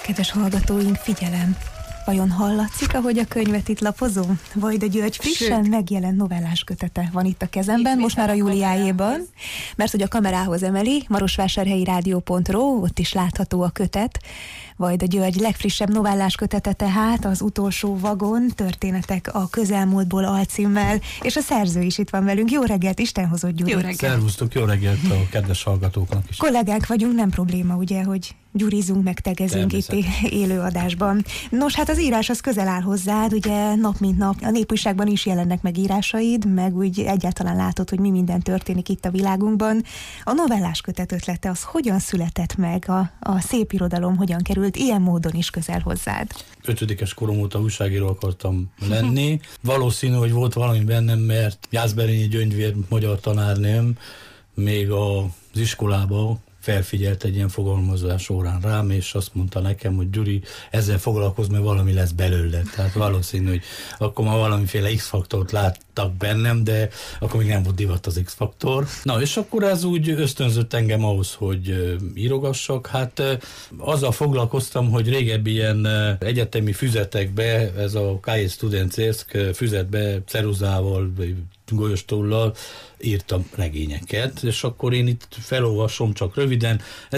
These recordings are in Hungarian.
Kedves hallgatóink, figyelem! Vajon hallatszik, ahogy a könyvet itt lapozom? Vajda György frissen megjelent novellás kötete van itt a kezemben, most már a Júliájéban, mert hogy a kamerához emeli, marosvásárhelyi rádió.ro, ott is látható a kötet. Vajda György legfrissebb novellás kötete tehát, Az utolsó vagon, történetek a közelmúltból alcímmel, és a szerző is itt van velünk. Jó reggelt, Isten hozott, Gyuri! Jó reggelt! Szervusztok, jó reggelt a kedves hallgatóknak is! Kollégák vagyunk, nem probléma, ugye, hogy gyurizunk, meg tegezünk itt élő adásban. Nos, hát az írás az közel áll hozzád, ugye nap mint nap. A Népújságban is jelennek meg írásaid, meg úgy egyáltalán látod, hogy mi minden történik itt a világunkban. A novellás kötet ötlete az hogyan született meg? A szép irodalom hogyan került ilyen módon is közel hozzád? 5. korom óta újságíró akartam lenni. Valószínű, hogy volt valami bennem, mert Jászberényi Gyöngyvér magyar tanárnőm még az iskolában felfigyelt egy ilyen fogalmazás órán rám, és azt mondta nekem, hogy Gyuri, ezzel foglalkozz, mert valami lesz belőle. Tehát valószínű, hogy akkor már valamiféle X-faktort láttak bennem, de akkor még nem volt divat az X-faktor. Na, és akkor ez úgy ösztönzött engem ahhoz, hogy írogassak. Hát azzal foglalkoztam, hogy régebbi ilyen egyetemi füzetekbe, ez a K.J. Studencesk füzetbe ceruzával, golyóstollal írtam regényeket, és akkor én itt felolvasom csak röviden.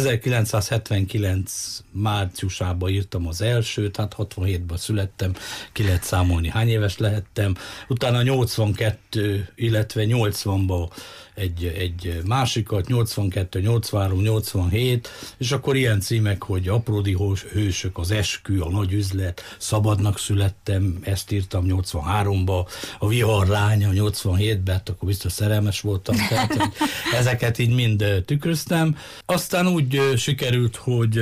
1979 márciusában írtam az elsőt, hát 67-ben születtem, ki lehet számolni, hány éves lehettem. Utána 82, illetve 80-ban egy másikat, 82, 83, 87, és akkor ilyen címek, hogy Apródi hősök, Az eskü, A nagy üzlet, Szabadnak születtem, ezt írtam 83-ba, A vihar lánya 87-ben, hát akkor biztos szerelmes voltam, tehát ezeket így mind tükröztem. Aztán úgy sikerült, hogy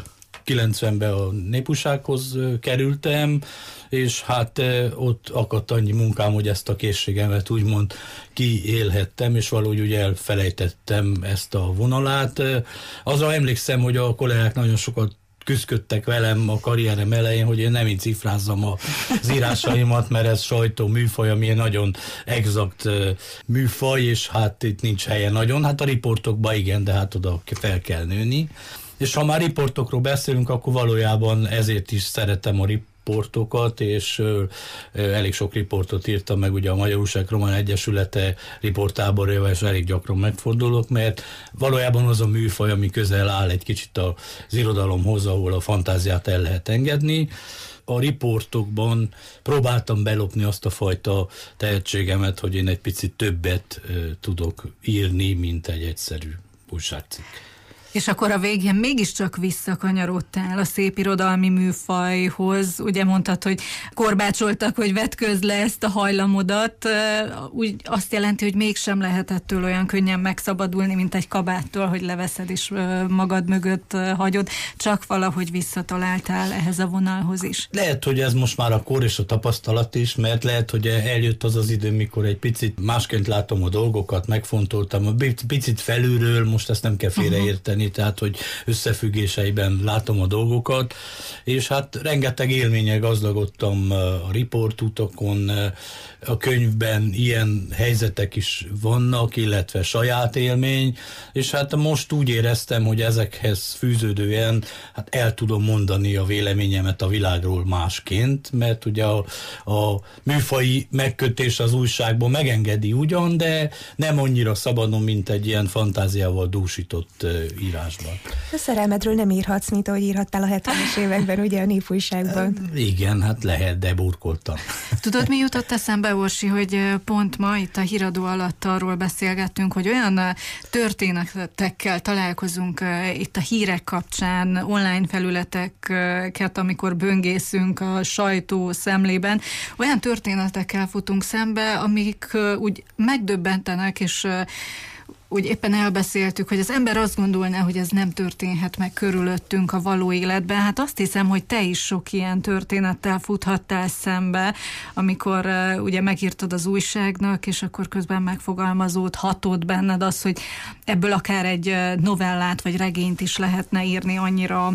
90-ben a Népújsághoz kerültem, és hát ott akadt annyi munkám, hogy ezt a készségemet úgymond kiélhettem, és valahogy úgy elfelejtettem ezt a vonalát. Azra emlékszem, hogy a kollégák nagyon sokat küzdködtek velem a karrierem elején, hogy én nem így cifrázzam az írásaimat, mert ez sajtó műfaj, ami egy nagyon exakt műfaj, és hát itt nincs helye nagyon. Hát a riportokban igen, de hát oda fel kell nőni. És ha már riportokról beszélünk, akkor valójában ezért is szeretem a riportokat, és elég sok riportot írtam meg, ugye a Magyar Újság Román Egyesülete riporttáborjával, és elég gyakran megfordulok, mert valójában az a műfaj, ami közel áll egy kicsit az irodalomhoz, ahol a fantáziát el lehet engedni. A riportokban próbáltam belopni azt a fajta tehetségemet, hogy én egy picit többet tudok írni, mint egy egyszerű újságcikk. És akkor a végén mégiscsak visszakanyarodtál a szép irodalmi műfajhoz. Ugye mondtad, hogy korbácsoltak, hogy vetközd le ezt a hajlamodat. Úgy azt jelenti, hogy mégsem lehet ettől olyan könnyen megszabadulni, mint egy kabáttól, hogy leveszed és magad mögött hagyod. Csak valahogy visszataláltál ehhez a vonalhoz is. Lehet, hogy ez most már a kor és a tapasztalat is, mert lehet, hogy eljött az az idő, mikor egy picit másként látom a dolgokat, megfontoltam, picit felülről, most ezt nem kell félreérteni, tehát, hogy összefüggéseiben látom a dolgokat, és hát rengeteg élménnyel gazdagodtam a riportutakon, a könyvben ilyen helyzetek is vannak, illetve saját élmény, és hát most úgy éreztem, hogy ezekhez fűződően hát el tudom mondani a véleményemet a világról másként, mert ugye a műfaji megkötés az újságban megengedi ugyan, de nem annyira szabadon, mint egy ilyen fantáziával dúsított írásban. A szerelmedről nem írhatsz, mint ahogy írhattál a 70-es években, ugye a Népújságban. Igen, hát lehet, de burkoltam. Tudod, mi jutott eszembe, Orsi, hogy pont ma itt a híradó alatt arról beszélgettünk, hogy olyan történetekkel találkozunk itt a hírek kapcsán, online felületeket, amikor böngészünk a sajtó szemlében, olyan történetekkel futunk szembe, amik úgy megdöbbentenek, és úgy éppen elbeszéltük, hogy az ember azt gondolná, hogy ez nem történhet meg körülöttünk a való életben. Hát azt hiszem, hogy te is sok ilyen történettel futhattál szembe, amikor ugye megírtad az újságnak, és akkor közben megfogalmazódhatott benned az, hogy ebből akár egy novellát vagy regényt is lehetne írni, annyira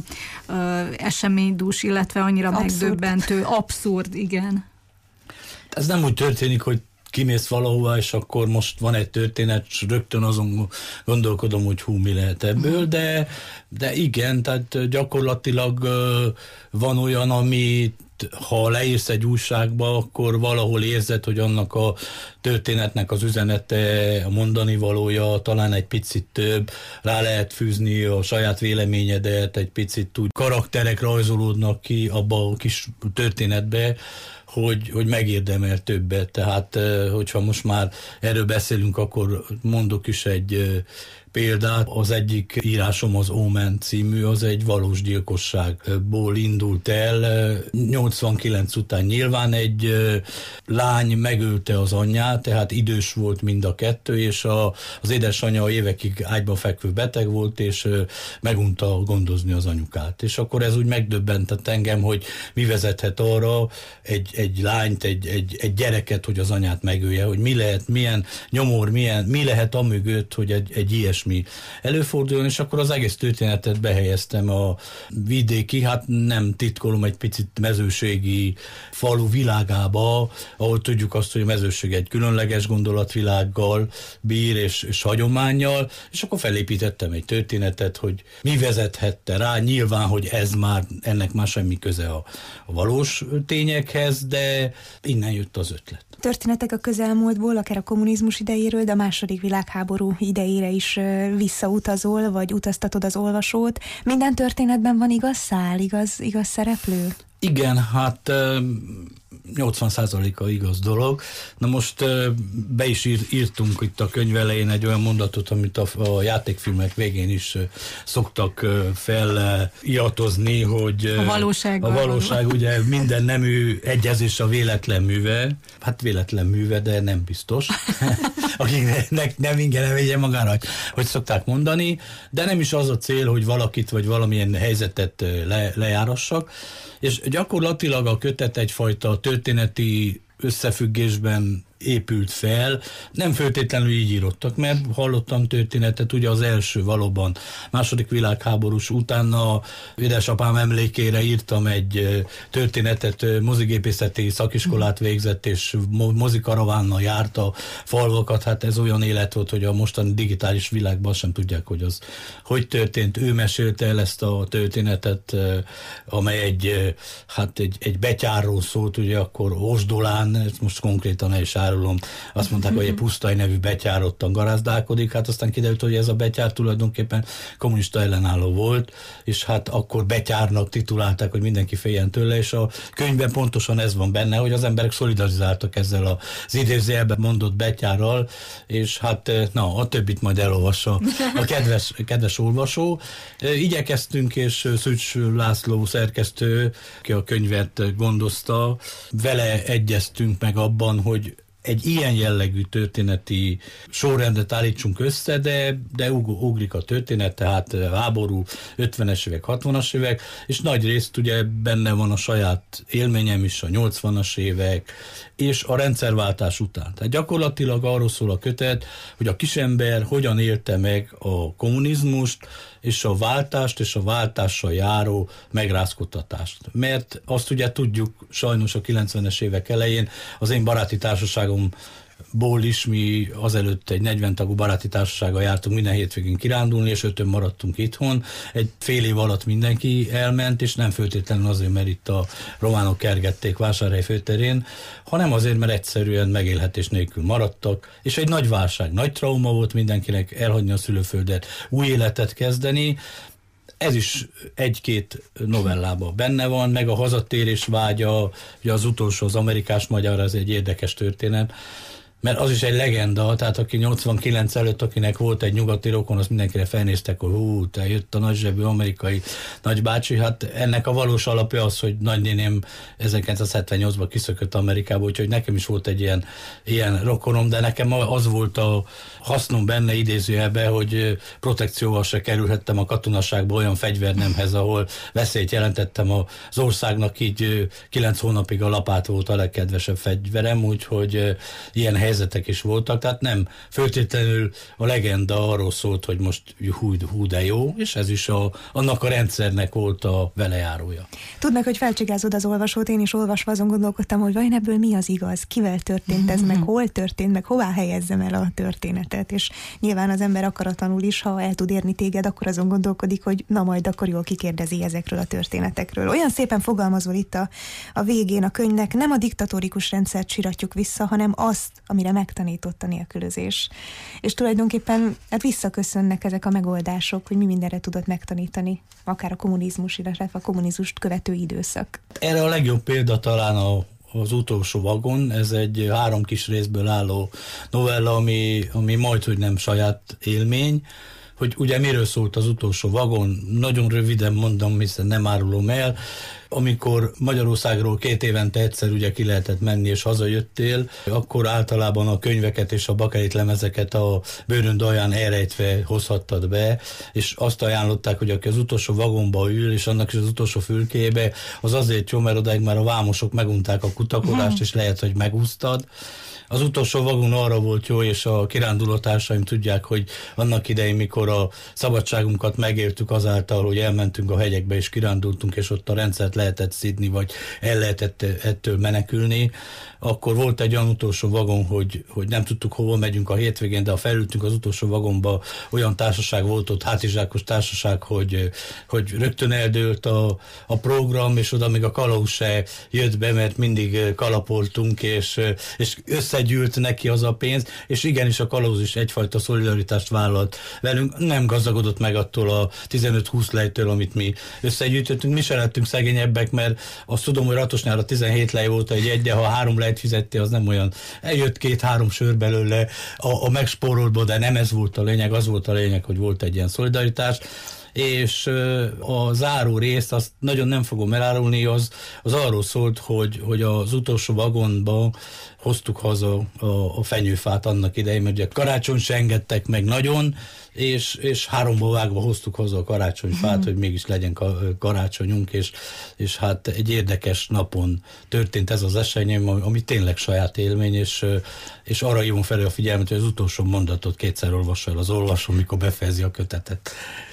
eseménydús, illetve annyira megdöbbentő, abszurd, igen. Ez nem úgy történik, hogy kimész valahova, és akkor most van egy történet, és rögtön azon gondolkodom, hogy mi lehet ebből, de igen, tehát gyakorlatilag van olyan, amit ha leírsz egy újságba, akkor valahol érzed, hogy annak a történetnek az üzenete, a mondani valója talán egy picit több, rá lehet fűzni a saját véleményedet, egy picit úgy karakterek rajzolódnak ki abba a kis történetbe, hogy megérdemel többet. Tehát, hogyha most már erről beszélünk, akkor mondok is egy példát. Az egyik írásom, az Omen című, az egy valós gyilkosságból indult el. 89 után nyilván egy lány megölte az anyját, tehát idős volt mind a kettő, és az édesanyja évekig ágyba fekvő beteg volt, és megunta gondozni az anyukát. És akkor ez úgy megdöbbentett engem, hogy mi vezethet arra egy lányt, egy gyereket, hogy az anyát megölje, hogy mi lehet, milyen nyomor, mi lehet amögött, hogy egy ilyesmi előforduljon, és akkor az egész történetet behelyeztem a vidéki, hát nem titkolom, egy picit mezőségi falu világába, ahol tudjuk azt, hogy a mezőség egy különleges gondolatvilággal bír, és hagyománnyal, és akkor felépítettem egy történetet, hogy mi vezethette rá, nyilván, hogy ennek már semmi köze a valós tényekhez, de innen jött az ötlet. Történetek a közelmúltból, akár a kommunizmus idejéről, de a második világháború idejére is visszautazol, vagy utaztatod az olvasót. Minden történetben van igaz szál, igaz szereplő? Igen, hát 80%-a igaz dolog. Na most be is írtunk itt a könyv elején egy olyan mondatot, amit a játékfilmek végén is szoktak feliratozni, hogy a valóság ugye minden nemű egyezés a véletlen műve. Hát véletlen műve, de nem biztos. Akiknek nem ingyen vegye magára, hogy szokták mondani, de nem is az a cél, hogy valakit vagy valamilyen helyzetet lejárassak, és gyakorlatilag a kötet egyfajta történeti összefüggésben épült fel, nem feltétlenül így írottak, mert hallottam történetet, ugye az első valóban második világháborús, utána édesapám emlékére írtam egy történetet, mozigépészeti szakiskolát végzett, és mozikaravánnal járt a falvakat, hát ez olyan élet volt, hogy a mostani digitális világban sem tudják, hogy az hogy történt. Ő mesélte el ezt a történetet, amely egy betyárról szólt, ugye akkor Osdolán, most konkrétan el is árulom, azt mondták, hogy egy Pusztai nevű betyár ottan garázdálkodik, hát aztán kiderült, hogy ez a betyár tulajdonképpen kommunista ellenálló volt, és hát akkor betyárnak titulálták, hogy mindenki féljen tőle, és a könyvben pontosan ez van benne, hogy az emberek szolidarizáltak ezzel az idézőjelben mondott betyárral, és hát a többit majd elolvassa a kedves olvasó. Igyekeztünk, és Szűcs László szerkesztő, aki a könyvet gondozta, vele egyeztünk meg abban, hogy egy ilyen jellegű történeti sorrendet állítsunk össze, de ugrik a történet, tehát háború, 50-es évek, 60-as évek, és nagy részt ugye benne van a saját élményem is, a 80-as évek, és a rendszerváltás után. Tehát gyakorlatilag arról szól a kötet, hogy a kisember hogyan élte meg a kommunizmust, és a váltást, és a váltással járó megrázkodtatást. Mert azt ugye tudjuk, sajnos a 90-es évek elején az én baráti társaságomból is mi azelőtt egy 40 tagú baráti társasággal jártunk minden hétvégén kirándulni, és 5-ön maradtunk itthon. Egy fél év alatt mindenki elment, és nem feltétlenül azért, mert itt a románok kergették Vásárhely főterén, hanem azért, mert egyszerűen megélhetés nélkül maradtak, és egy nagy válság, nagy trauma volt mindenkinek elhagyni a szülőföldet, új életet kezdeni. Ez is egy-két novellában benne van, meg a hazatérés vágya, ugye az utolsó, az Amerikás magyar, az egy érdekes történet, mert az is egy legenda, tehát aki 89 előtt, akinek volt egy nyugati rokon, az mindenkire felnéztek, hogy te jött a nagyzsebű amerikai nagybácsi, hát ennek a valós alapja az, hogy nagynéném 1978-ban kiszökött Amerikába, úgyhogy nekem is volt egy ilyen rokonom, de nekem az volt a hasznom benne idézőjelben, hogy protekcióval se kerülhettem a katonaságba olyan fegyvernemhez, ahol veszélyt jelentettem az országnak, így 9 hónapig a lapát volt a legkedvesebb fegyverem, úgyhogy ilyen helyzetek is voltak, tehát nem föltétlenül a legenda arról szólt, hogy most hú de jó, és ez is annak a rendszernek volt a velejárója. Tudnak, hogy felcsigázod az olvasót, én is olvasva azon gondolkodtam, hogy vajon ebből mi az igaz, kivel történt ez, meg hol történt, meg hová helyezzem el a történetet, és nyilván az ember akaratlanul is, ha el tud érni téged, akkor azon gondolkodik, hogy na majd akkor jól kikérdezi ezekről a történetekről. Olyan szépen fogalmazol itt a végén a könyvnek, nem a diktatórikus rendszert siratjuk vissza, hanem azt, amire megtanított a nélkülözés. És tulajdonképpen hát visszaköszönnek ezek a megoldások, hogy mi mindenre tudott megtanítani, akár a kommunizmus, illetve a kommunizmust követő időszak. Erre a legjobb példa talán az utolsó vagon, ez egy 3 kis részből álló novella, ami majdhogy nem saját élmény, hogy ugye miről szólt az utolsó vagon, nagyon röviden mondom, hiszen nem árulom el, amikor Magyarországról 2 évente egyszer ugye ki lehetett menni és hazajöttél, akkor általában a könyveket és a bakelit lemezeket a bőrönd alján elrejtve hozhattad be, és azt ajánlották, hogy aki az utolsó vagomba ül, és annak is az utolsó fülkébe, az azért jó, mert odáig már a vámosok megunták a kutakodást, és lehet, hogy megúsztad. Az utolsó vagon arra volt jó, és a kirándulótársaim tudják, hogy annak idején, mikor a szabadságunkat megéltük azáltal, hogy elmentünk a hegyekbe és kirándultunk, és ott a rendszert lehetett szidni, vagy el lehetett ettől menekülni, akkor volt egy olyan utolsó vagon, hogy nem tudtuk, hova megyünk a hétvégén, de ha felültünk az utolsó vagonba, olyan társaság volt ott, hátizsákos társaság, hogy rögtön eldőlt a program, és oda még a kalauz se jött be, mert mindig kalapoltunk, és összegyűlt neki az a pénz, és igenis a kalauz is egyfajta szolidaritást vállalt velünk, nem gazdagodott meg attól a 15-20 lejtől, amit mi összegyűjtöttünk, mi se lettünk szegényebbek, mert azt tudom, hogy Ratosnyára 17 lej volt egy, de ha 3 lejt fizette, az nem olyan. Eljött 2-3 sör belőle a megspóroltból, de nem ez volt a lényeg, az volt a lényeg, hogy volt egy ilyen szolidaritás, és a záró részt, azt nagyon nem fogom elárulni, az arról szólt, hogy az utolsó vagonba hoztuk haza a fenyőfát annak idején, mert ugye karácsony se engedtek meg nagyon, és 3-ból vágva hoztuk haza a karácsonyfát, hogy mégis legyen karácsonyunk, és hát egy érdekes napon történt ez az esemény, ami tényleg saját élmény, és arra hívom fel a figyelmet, hogy az utolsó mondatot 2-szer olvassa el az olvasó, mikor befejezi a kötetet.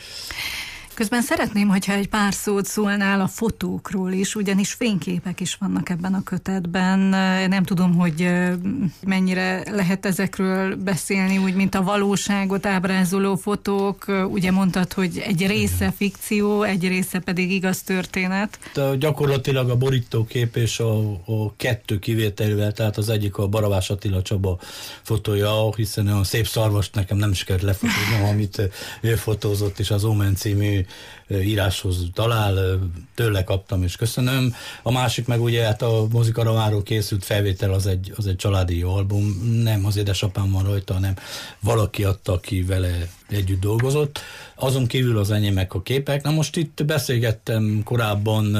Közben szeretném, hogyha egy pár szót szólnál a fotókról is, ugyanis fényképek is vannak ebben a kötetben. Nem tudom, hogy mennyire lehet ezekről beszélni, úgy, mint a valóságot ábrázoló fotók. Ugye mondtad, hogy egy része fikció, egy része pedig igaz történet. De gyakorlatilag a borítókép és a 2 kivételével, tehát az egyik a Barabás Attila Csaba fotója, hiszen olyan szép szarvast nekem nem is kellett lefotóznom, amit ő fotózott, és az Omen című íráshoz talál, tőle kaptam, és köszönöm. A másik meg ugye hát a Mozikaramáról készült felvétel, az egy családi album, nem az édesapám van rajta, hanem valaki adta, aki vele együtt dolgozott. Azon kívül az enyémek a képek. Na most itt beszélgettem korábban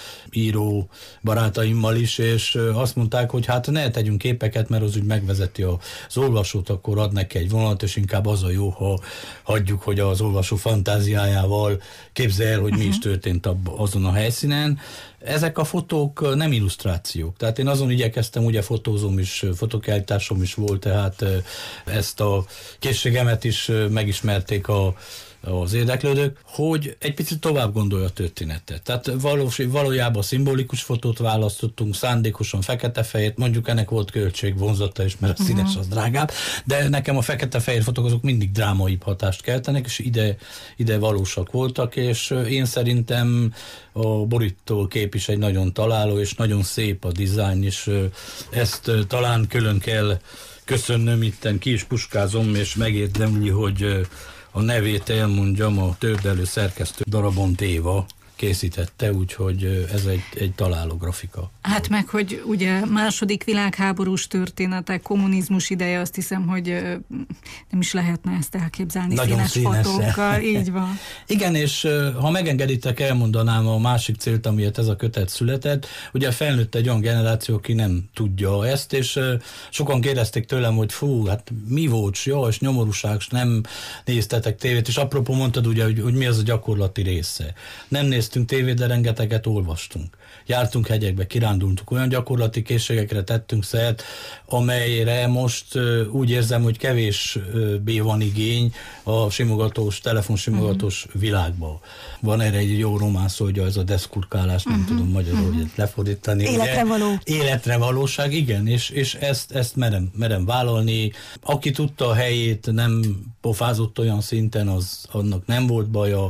író barátaimmal is, és azt mondták, hogy hát ne tegyünk képeket, mert az úgy megvezeti az olvasót, akkor ad neki egy vonalat, és inkább az a jó, ha hagyjuk, hogy az olvasó fantáziájával képzelje el, hogy mi is történt azon a helyszínen. Ezek a fotók nem illusztrációk. Tehát én azon igyekeztem, ugye fotózom is, fotókiállításom is volt, tehát ezt a készségemet is megismerték az érdeklődők, hogy egy picit tovább gondolja a történetet. Tehát valójában szimbolikus fotót választottunk, szándékosan fekete-fehér, mondjuk ennek volt költségvonzata is, mert a színes az drágább, de nekem a fekete-fehér fotók azok mindig drámaibb hatást keltenek, és ide valósak voltak, és én szerintem a borítókép is egy nagyon találó, és nagyon szép a dizájn, és ezt talán külön kell köszönnöm, itten ki is puskázom, és megérdemli, hogy a nevét elmondjam, a Tördelő szerkesztő Darabont Éva készítette, úgyhogy ez egy találó grafika. Hát meg, hogy ugye II. Világháborús történetek, kommunizmus ideje, azt hiszem, hogy nem is lehetne ezt elképzelni nagyon színes fotókkal. Így van. Igen, és ha megengeditek, elmondanám a másik célt, amiért ez a kötet született. Ugye felnőtt egy olyan generáció, aki nem tudja ezt, és sokan kérdezték tőlem, hogy fú, hát mi volt, jó, és nyomorúság, és nem néztetek tévét, és apropó mondtad ugye, hogy mi az a gyakorlati része. Nem néztünk tévét, de rengeteget olvastunk. Jártunk hegyekbe, kirándultunk, olyan gyakorlati készségekre tettünk szert, amelyre most úgy érzem, hogy kevésbé van igény a simogatós, telefonsimogatós világban. Van erre egy jó román szó, hogy ez a deszkurkálás, nem tudom magyarul hogy lefordítani. Életre való. Életre valóság, igen, és ezt merem vállalni. Aki tudta a helyét, nem pofázott olyan szinten, annak nem volt baja,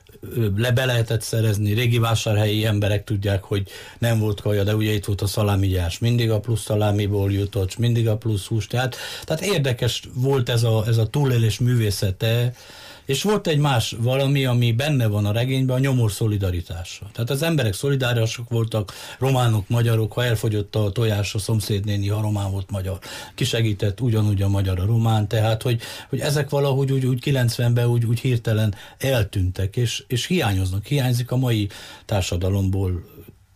be lehetett szerezni, régi vásárhelyi emberek tudják, hogy nem volt kaja, de ugye itt volt a szalámigyás, mindig a plusz szalámiból jutott, mindig a plusz hús, tehát érdekes volt ez a túlélés művészete, és volt egy más valami, ami benne van a regényben, a nyomor szolidaritása. Tehát az emberek szolidárisak voltak, románok, magyarok, ha elfogyott a tojás a szomszédnéni, ha román volt magyar, kisegített ugyanúgy a magyar a román, tehát hogy ezek valahogy úgy 90-ben úgy hirtelen eltűntek, és hiányzik a mai társadalomból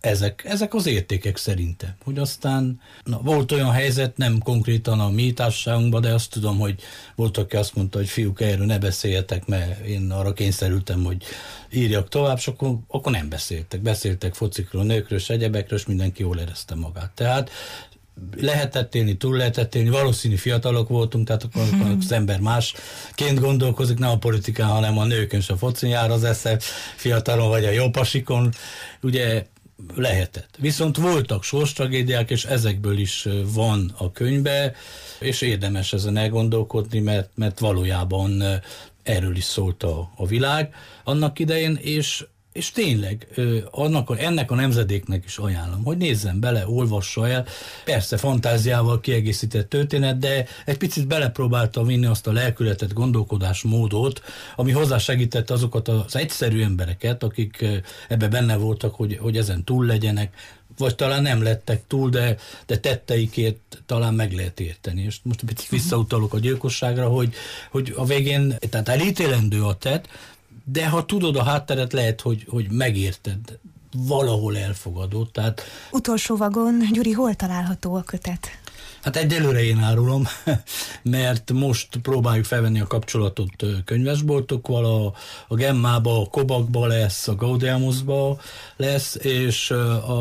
ezek az értékek szerintem. Hogy aztán volt olyan helyzet, nem konkrétan a mi társaságunkban, de azt tudom, hogy volt, aki azt mondta, hogy fiúk, erről ne beszéljetek, mert én arra kényszerültem, hogy írjak tovább, és akkor nem beszéltek. Beszéltek focikról, nőkről, egyebekről, és mindenki jól érezte magát. Tehát lehetett élni, túl lehetett élni, valószínű fiatalok voltunk, tehát akkor az ember másként gondolkozik, nem a politikán, hanem a nőkön, és a focin jár az esze, fiatalon vagy a jó pasikon, ugye lehetett. Viszont voltak sorstragédiák, és ezekből is van a könyvbe, és érdemes ezen elgondolkodni, mert valójában erről is szólt a világ annak idején, és tényleg ennek a nemzedéknek is ajánlom, hogy nézzen bele, olvassa el, persze fantáziával kiegészített történet, de egy picit belepróbálta vinni azt a lelkületet, gondolkodásmódot, ami hozzásegített azokat az egyszerű embereket, akik ebbe benne voltak, hogy ezen túl legyenek, vagy talán nem lettek túl, de tetteikért talán meg lehet érteni. És most egy picit visszautalok a gyilkosságra, hogy a végén, tehát elítélendő a tett, de ha tudod a hátteret, lehet, hogy megérted, valahol elfogadod. Tehát... Utolsó vagon, Gyuri, hol található a kötet? Hát egyelőre én árulom, mert most próbáljuk felvenni a kapcsolatot könyvesboltokkal, a Gemmába, a Kobakba lesz, a Gaudeamusba lesz, és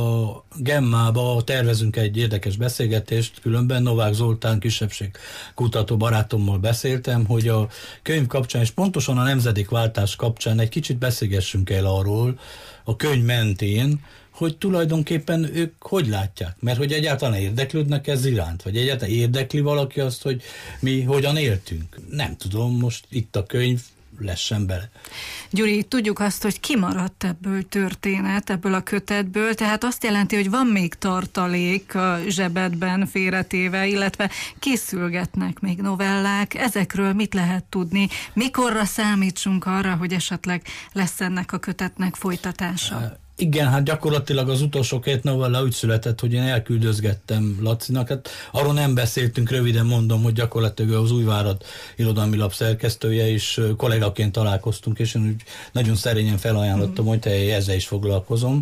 a Gemmába tervezünk egy érdekes beszélgetést, különben Novák Zoltán kisebbségkutató barátommal beszéltem, hogy a könyv kapcsán, és pontosan a nemzedékváltás kapcsán egy kicsit beszélgessünk el arról, a könyv mentén, hogy tulajdonképpen ők hogy látják, mert hogy egyáltalán érdeklődnek ez iránt, vagy egyáltalán érdekli valaki azt, hogy mi hogyan éltünk. Nem tudom, most itt a könyv, lessen bele. Gyuri, tudjuk azt, hogy kimaradt ebből történet, ebből a kötetből, tehát azt jelenti, hogy van még tartalék a zsebedben félretéve, illetve készülgetnek még novellák. Ezekről mit lehet tudni? Mikorra számítsunk arra, hogy esetleg lesz ennek a kötetnek folytatása? Igen, hát gyakorlatilag az utolsó 2 novella úgy született, hogy én elküldözgettem Lacinak. Hát arról nem beszéltünk, röviden mondom, hogy gyakorlatilag az Újvárad irodalmi lap szerkesztője is kollégaként találkoztunk, és én úgy nagyon szerényen felajánlottam, hogy ezzel is foglalkozom.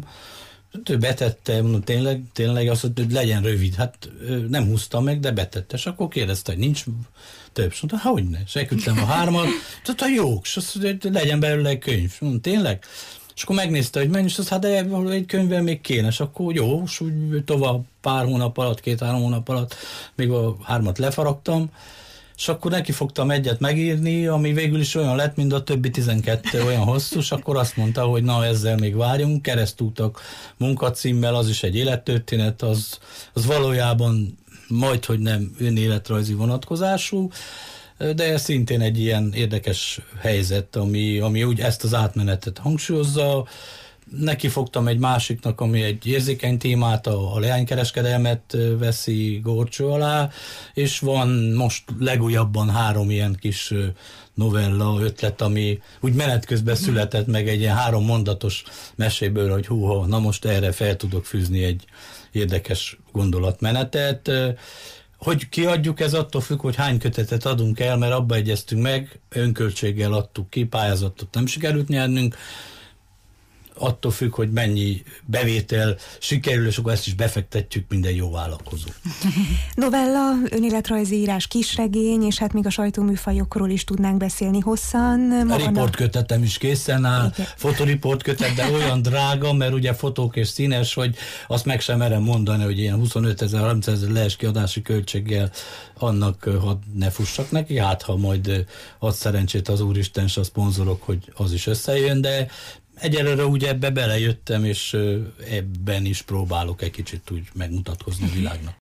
Ő betette, mondom, tényleg azt mondta, hogy legyen rövid. Hát nem húzta meg, de betette. És akkor kérdezte, hogy nincs több. És mondta, hogyne. És elküldtem a 3-at. Tehát jó, és azt mondta, hogy legyen belőle egy könyv. Mondom, tényleg? És akkor megnézte, hogy mennyi, és az, hát de egy könyvvel még kéne, és akkor jó, és úgy tovább pár hónap alatt, 2-3 hónap alatt még a 3-at lefaragtam, és akkor neki fogtam egyet megírni, ami végül is olyan lett, mint a többi 12 olyan hosszú, és akkor azt mondta, hogy na, ezzel még várjunk, Keresztútak munkacímmel, az is egy élettörténet, az valójában majdhogy nem önéletrajzi vonatkozású, de szintén egy ilyen érdekes helyzet, ami úgy ezt az átmenetet hangsúlyozza. Neki fogtam egy másiknak, ami egy érzékeny témát, a leánykereskedelmet veszi górcső alá, és van most legújabban 3 ilyen kis novella ötlet, ami úgy menet közben született meg egy ilyen 3 mondatos meséből, hogy húha, na most erre fel tudok fűzni egy érdekes gondolatmenetet. Hogy kiadjuk, ez attól függ, hogy hány kötetet adunk el, mert abba egyeztünk meg, önköltséggel adtuk ki, pályázatot nem sikerült nyernünk. attól függ, hogy mennyi bevétel sikerül, és akkor ezt is befektetjük minden jó vállalkozó. Novella, önéletrajzi írás, kisregény, és hát még a sajtóműfajokról is tudnánk beszélni hosszan. A riportkötetem is készen áll, fotoriportkötet, de olyan drága, mert ugye fotók és színes, hogy azt meg sem merem mondani, hogy ilyen 25 000, 30 000 lees kiadási költséggel annak hadd ne fussak neki, hát ha majd ad szerencsét az Úristen és a szponzorok, hogy az is összejön, de egyelőre ugye ebbe belejöttem, és ebben is próbálok egy kicsit úgy megmutatkozni a világnak.